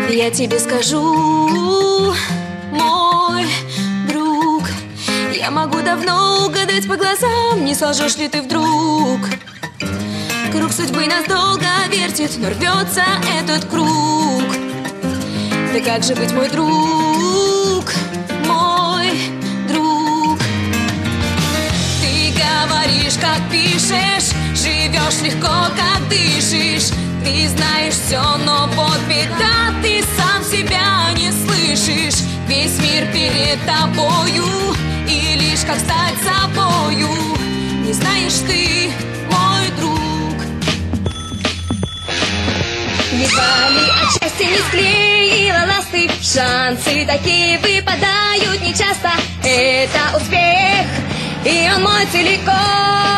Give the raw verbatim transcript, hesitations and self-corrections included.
Я тебе скажу, мой друг, я могу давно угадать по глазам, не сложишь ли ты вдруг. Круг судьбы нас долго вертит, но рвется этот круг. Да как же быть, мой друг, мой друг? Ты говоришь, как пишешь, живешь легко, как дышишь. Ты знаешь все, но вот беда, ты сам себя не слышишь. Весь мир перед тобою, и лишь как стать собою не знаешь ты, мой друг. Едва ли от счастья не склеила ласты, шансы такие выпадают нечасто. Это успех, и он мой целиком.